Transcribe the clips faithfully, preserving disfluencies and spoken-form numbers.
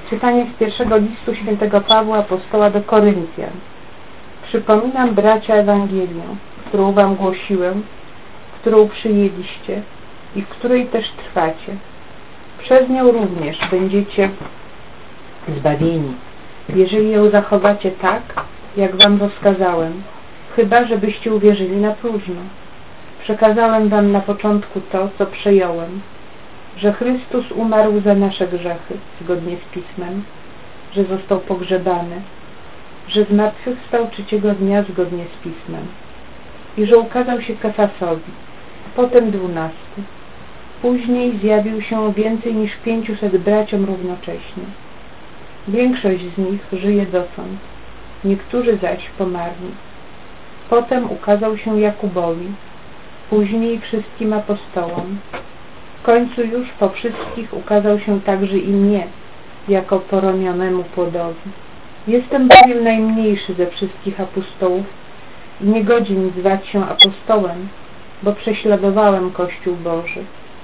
Czytanie z pierwszego listu świętego Pawła apostoła do Koryntian. Przypominam, bracia, Ewangelię, którą wam głosiłem, którą przyjęliście i w której też trwacie. Przez nią również będziecie zbawieni, jeżeli ją zachowacie tak, jak wam rozkazałem, chyba żebyście uwierzyli na próżno. Przekazałem wam na początku to, co przejąłem, że Chrystus umarł za nasze grzechy, zgodnie z Pismem, że został pogrzebany, że zmartwychwstał trzeciego dnia, zgodnie z Pismem, i że ukazał się Kefasowi, potem dwunastu. Później zjawił się więcej niż pięciuset braciom równocześnie. Większość z nich żyje dotąd, niektórzy zaś pomarli. Potem ukazał się Jakubowi, później wszystkim apostołom. W końcu już po wszystkich ukazał się także i mnie, jako poronionemu płodowi. Jestem bowiem najmniejszy ze wszystkich apostołów i nie godzi mi zwać się apostołem, bo prześladowałem Kościół Boży.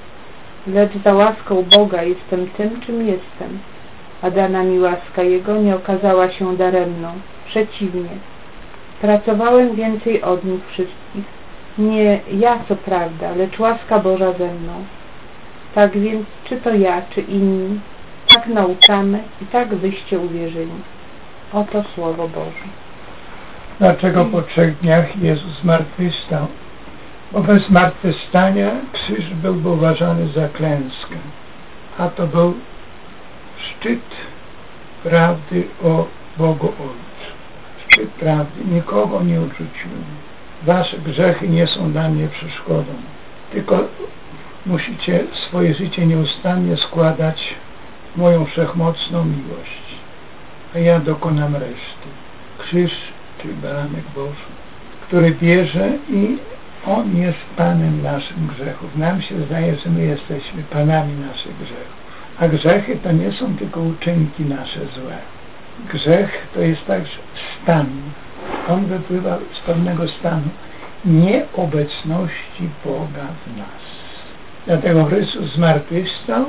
Lecz za łaską Boga jestem tym, czym jestem, a dana mi łaska Jego nie okazała się daremną. Przeciwnie, pracowałem więcej od nich wszystkich. Nie ja, co prawda, lecz łaska Boża ze mną. Tak więc, czy to ja, czy inni, tak nauczamy i tak byście uwierzyli. Oto Słowo Boże. Dlaczego po trzech dniach Jezus zmartwychwstał? Bo bez zmartwychwstania krzyż byłby uważany za klęskę, a to był szczyt prawdy o Bogu Ojcu. Szczyt prawdy. Nikogo nie odrzuciłem. Wasze grzechy nie są dla mnie przeszkodą, tylko musicie swoje życie nieustannie składać w moją wszechmocną miłość, a ja dokonam reszty. Krzyż, czyli baranek Boży, który bierze i On jest Panem naszych grzechów. Nam się zdaje, że my jesteśmy Panami naszych grzechów. A grzechy to nie są tylko uczynki nasze złe. Grzech to jest także stan. On wypływa z pewnego stanu nieobecności Boga w nas. Dlatego Chrystus zmartwychwstał,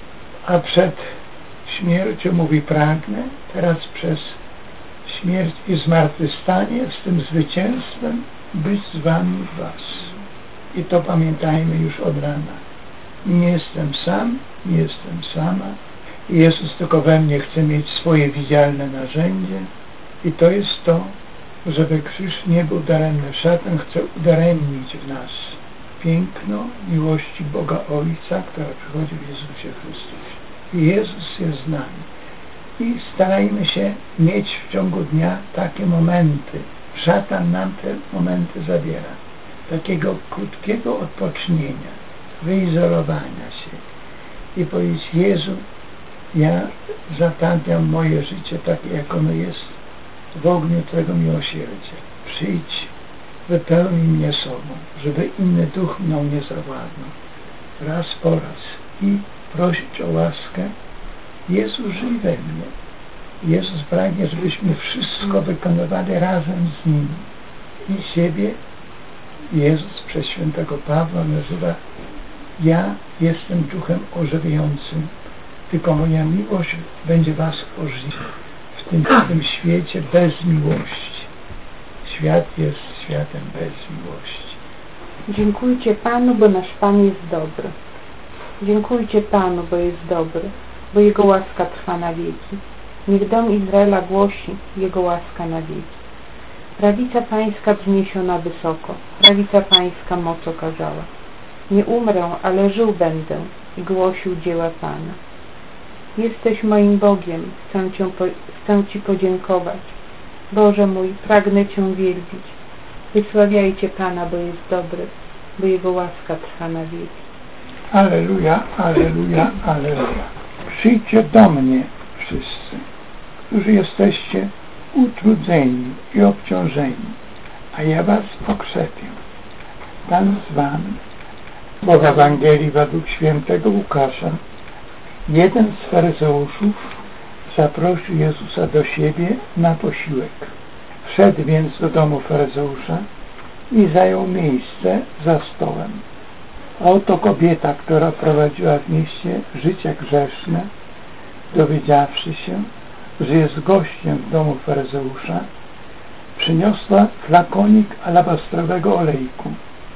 a przed śmiercią mówi: pragnę teraz przez śmierć i zmartwychwstanie z tym zwycięstwem być z wami w was. I to pamiętajmy już od rana. Nie jestem sam, nie jestem sama. Jezus tylko we mnie chce mieć swoje widzialne narzędzie i to jest to, żeby krzyż nie był daremny. Szatan chce udaremnić w nas piękno miłości Boga Ojca, która przychodzi w Jezusie Chrystusie. I Jezus jest z nami. I starajmy się mieć w ciągu dnia takie momenty. Szatan nam te momenty zabiera. Takiego krótkiego odpocznienia, wyizolowania się i powiedzieć: Jezu, ja zatapiam moje życie takie, jak ono jest, w ogniu Twojego miłosierdzia. Przyjdź, wypełnij mnie sobą, żeby inny duch mną nie zawładnął. Raz po raz. I prosić o łaskę. Jezus żyj we mnie. Jezus pragnie, żebyśmy wszystko wykonywali razem z Nim. I siebie Jezus przez świętego Pawła nazywa: ja jestem duchem ożywiającym, tylko moja miłość będzie was ożywiać w tym, w tym świecie bez miłości. Świat jest światem bez miłości. Dziękujcie Panu, bo nasz Pan jest dobry. Dziękujcie Panu, bo jest dobry, bo Jego łaska trwa na wieki. Niech dom Izraela głosi: Jego łaska na wieki. Prawica Pańska wzniesiona wysoko, prawica Pańska moc okazała. Nie umrę, ale żył będę i głosił dzieła Pana. Jesteś moim Bogiem, chcę, Cię, chcę Ci podziękować. Boże mój, pragnę Cię wielbić. Wysławiajcie Pana, bo jest dobry, bo Jego łaska trwa na wieki. Alleluja, alleluja, alleluja. Przyjdźcie do mnie wszyscy, którzy jesteście utrudzeni i obciążeni, a ja was pokrzepię. Pan z wami. Bo w Ewangelii według świętego Łukasza jeden z faryzeuszów zaprosił Jezusa do siebie na posiłek. Wszedł więc do domu faryzeusza i zajął miejsce za stołem. A oto kobieta, która prowadziła w mieście życie grzeszne, dowiedziawszy się, że jest gościem w domu faryzeusza, przyniosła flakonik alabastrowego olejku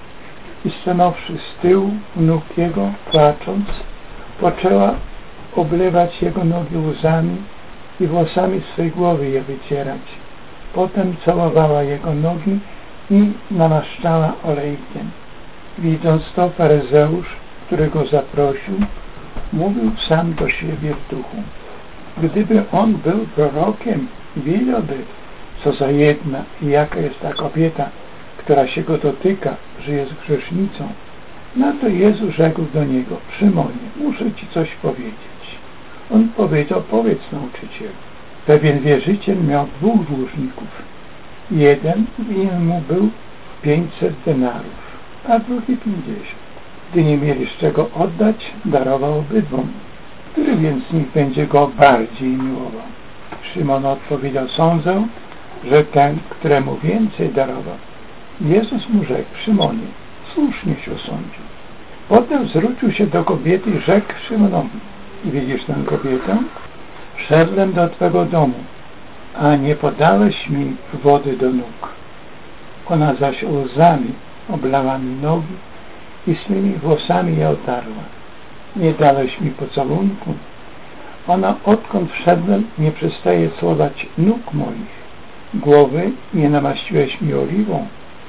i stanąwszy z tyłu u nóg jego, płacząc, poczęła oblewać jego nogi łzami i włosami swej głowy je wycierać. Potem całowała jego nogi i namaszczała olejkiem. Widząc to, faryzeusz, który go zaprosił, mówił sam do siebie w duchu: gdyby on był prorokiem, wiedziałby, co za jedna i jaka jest ta kobieta, która się go dotyka, że jest grzesznicą. Na to Jezus rzekł do niego: Szymonie, muszę ci coś powiedzieć. On powiedział: powiedz, nauczycielu. Pewien wierzyciel miał dwóch dłużników. Jeden winien mu był pięćset denarów, a drugi pięćdziesiąt. Gdy nie mieli z czego oddać, darował obydwom. Który więc z nich będzie go bardziej miłował? Szymon odpowiedział: sądzę, że ten, któremu więcej darował. Jezus mu rzekł: Szymonie, słusznie się osądził. Potem zwrócił się do kobiety i rzekł Szymonowi: widzisz tę kobietę? Wszedłem do twego domu, a nie podałeś mi wody do nóg. Ona zaś łzami oblała mi nogi i swymi włosami je otarła. Nie dałeś mi pocałunku. Ona, odkąd wszedłem, nie przestaje cłować nóg moich. Głowy nie namaściłeś mi oliwą.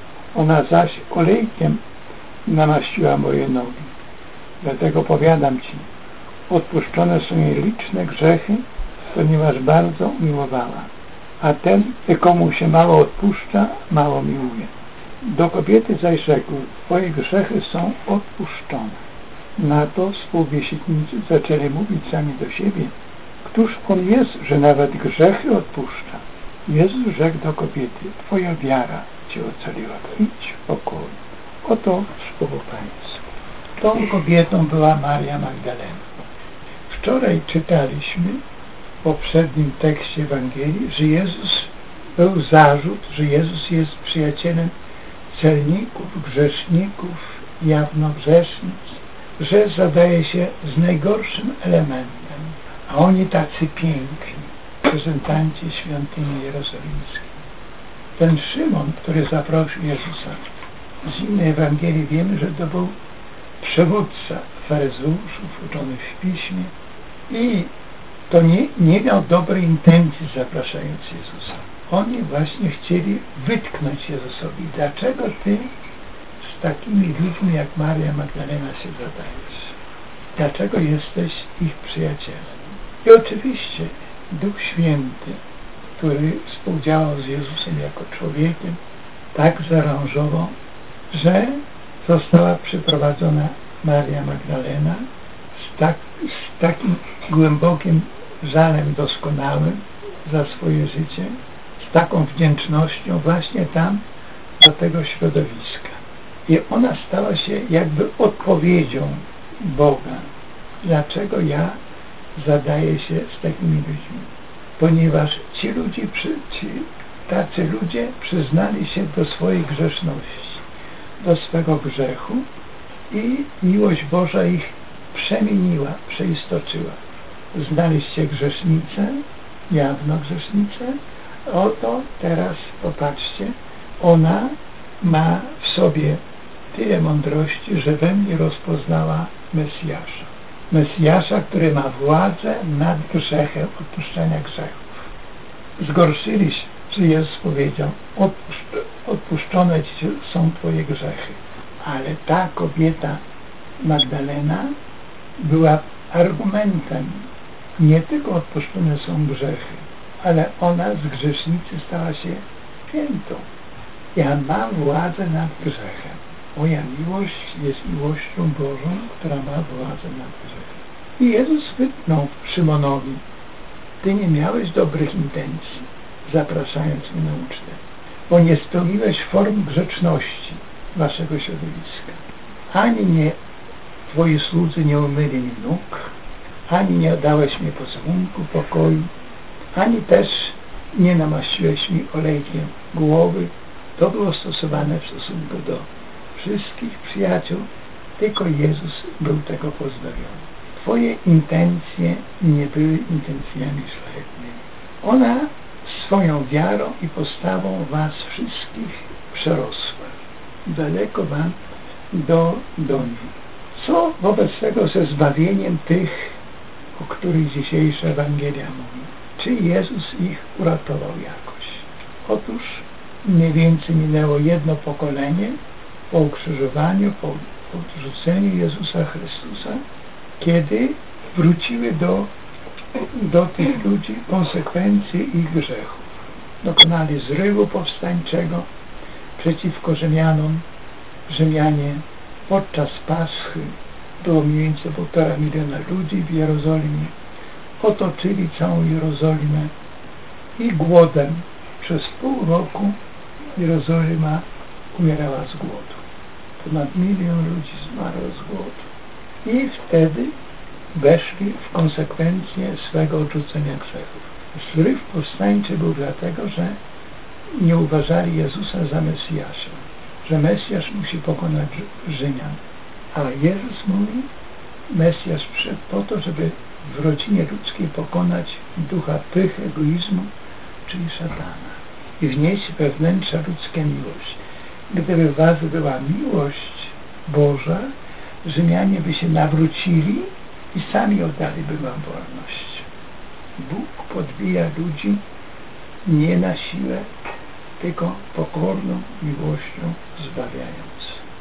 Ona zaś olejkiem namaściła moje nogi. Dlatego powiadam ci, odpuszczone są jej liczne grzechy, ponieważ bardzo umiłowała. A ten, komu się mało odpuszcza, mało miłuje. Do kobiety zaś rzekł: twoje grzechy są odpuszczone. Na to współbiesiednicy zaczęli mówić sami do siebie: któż on jest, że nawet grzechy odpuszcza? Jezus rzekł do kobiety: twoja wiara cię ocaliła, idź w pokoju. Oto słowo Pańskie. Tą kobietą była Maria Magdalena. Wczoraj czytaliśmy w poprzednim tekście Ewangelii, że Jezus był zarzut, że Jezus jest przyjacielem celników, grzeszników, jawnogrzesznic, że zadaje się z najgorszym elementem, a oni tacy piękni, reprezentanci świątyni jerozolimskiej. Ten Szymon, który zaprosił Jezusa, z innej Ewangelii wiemy, że to był przewódca faryzeuszów, uczony w Piśmie, i to nie, nie miał dobrej intencji, zapraszając Jezusa. Oni właśnie chcieli wytknąć Jezusowi: dlaczego ty z takimi ludźmi jak Maria Magdalena się zadajesz? Dlaczego jesteś ich przyjacielem? I oczywiście Duch Święty, który współdziałał z Jezusem jako człowiekiem, tak zaaranżował, że została przyprowadzona Maria Magdalena z, tak, z takim głębokim żalem doskonałym za swoje życie, z taką wdzięcznością właśnie tam, do tego środowiska. I ona stała się jakby odpowiedzią Boga. Dlaczego ja zadaję się z takimi ludźmi? Ponieważ ci ludzie, ci, tacy ludzie przyznali się do swojej grzeszności, do swego grzechu, i miłość Boża ich przemieniła, przeistoczyła. Znaliście grzesznicę, jawno grzesznicę? Oto teraz popatrzcie, ona ma w sobie tyle mądrości, że we mnie rozpoznała Mesjasza. Mesjasza, który ma władzę nad grzechem, odpuszczania grzechów. Zgorszyli się, że Jezus powiedział: odpuszczone ci są twoje grzechy. Ale ta kobieta Magdalena była argumentem. Nie tylko odpuszczone są grzechy, ale ona z grzesznicy stała się świętą. Ja mam władzę nad grzechem. Moja miłość jest miłością Bożą, która ma władzę nad grzechem. I Jezus wytknął Szymonowi: ty nie miałeś dobrych intencji, zapraszając mnie na ucztę, bo nie spełniłeś form grzeczności waszego środowiska. Ani nie twoi słudzy nie umyli mi nóg, ani nie oddałeś mi pocałunku pokoju, ani też nie namaściłeś mi olejkiem głowy. To było stosowane w stosunku do wszystkich przyjaciół, tylko Jezus był tego pozbawiony. Twoje intencje nie były intencjami szlachetnymi. Ona swoją wiarą i postawą was wszystkich przerosła. Daleko wam do, do niej. Co wobec tego ze zbawieniem tych, o których dzisiejsza Ewangelia mówi? Czy Jezus ich uratował jakoś? Otóż mniej więcej minęło jedno pokolenie po ukrzyżowaniu, po odrzuceniu Jezusa Chrystusa, kiedy wróciły do, do tych ludzi konsekwencje ich grzechów. Dokonali zrywu powstańczego przeciwko Rzymianom. Rzymianie podczas Paschy, było mniej więcej półtora miliona ludzi w Jerozolimie, otoczyli całą Jerozolimę i głodem przez pół roku Jerozolima umierała z głodu. Ponad milion ludzi zmarło z głodu. I wtedy weszli w konsekwencje swego odrzucenia grzechów. Zryw powstańczy był dlatego, że nie uważali Jezusa za Mesjasza, że Mesjasz musi pokonać Rzymian. A Jezus mówi, Mesjasz przyszedł po to, żeby w rodzinie ludzkiej pokonać ducha pychy, egoizmu, czyli szatana, i wnieść wewnętrza ludzkie miłość. Gdyby w was była miłość Boża, Rzymianie by się nawrócili i sami oddaliby wam wolność. Bóg podbija ludzi nie na siłę, tylko pokorną miłością zbawiając.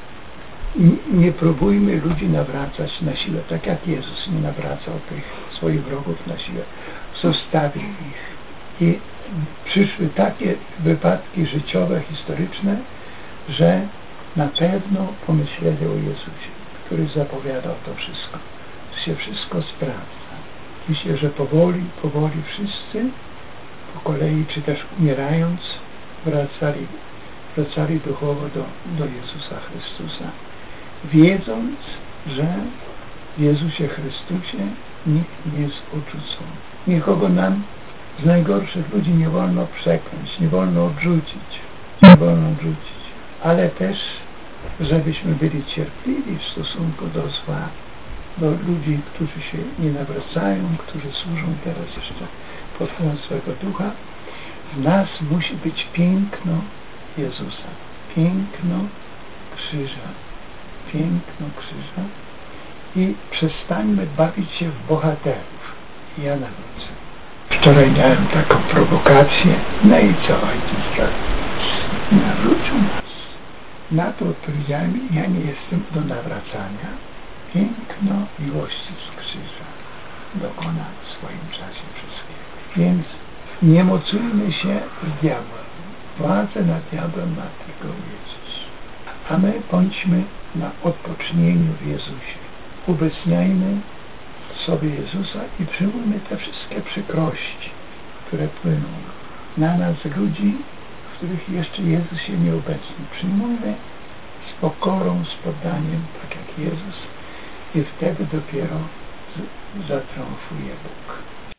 I nie próbujmy ludzi nawracać na siłę, tak jak Jezus nie nawracał tych swoich wrogów na siłę. Zostawił ich. I przyszły takie wypadki życiowe, historyczne, że na pewno pomyśleli o Jezusie, który zapowiadał to wszystko. To się wszystko sprawdza. Myślę, że powoli, powoli wszyscy po kolei, czy też umierając, wracali, wracali duchowo do, do Jezusa Chrystusa, wiedząc, że w Jezusie Chrystusie nikt nie jest odrzucony. Nikogo nam z najgorszych ludzi nie wolno przekląć, nie wolno odrzucić, nie wolno odrzucić, ale też, żebyśmy byli cierpliwi w stosunku do zła, do ludzi, którzy się nie nawracają, którzy służą teraz jeszcze pod wpływem swego ducha. W nas musi być piękno Jezusa, piękno krzyża, piękno krzyża i przestańmy bawić się w bohaterów. Ja nawrócę. Wczoraj miałem taką prowokację, no i co ojciec zrobił? Nawrócił nas. Na to odpowiedziałem, ja nie jestem do nawracania. Piękno miłości z krzyża dokona w swoim czasie wszystkiego. Więc nie mocujmy się z diabłem. Władzę nad diabłem ma tylko Jezus. A my bądźmy na odpocznieniu w Jezusie. Ubecniajmy sobie Jezusa i przyjmujmy te wszystkie przykrości, które płyną na nas, ludzi, w których jeszcze Jezus się nie obecni. Przyjmujmy z pokorą, z poddaniem, tak jak Jezus, i wtedy dopiero zatriumfuje Bóg.